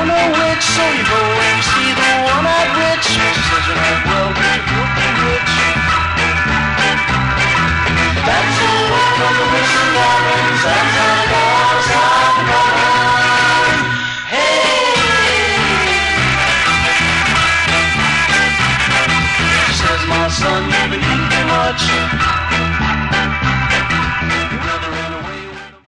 I'm a witch, so you go and see the one-eyed witch. She says you might well be filthy rich. That's the work of the witch and goblins. That's how the gods have gone. Hey! She says, my son, you've been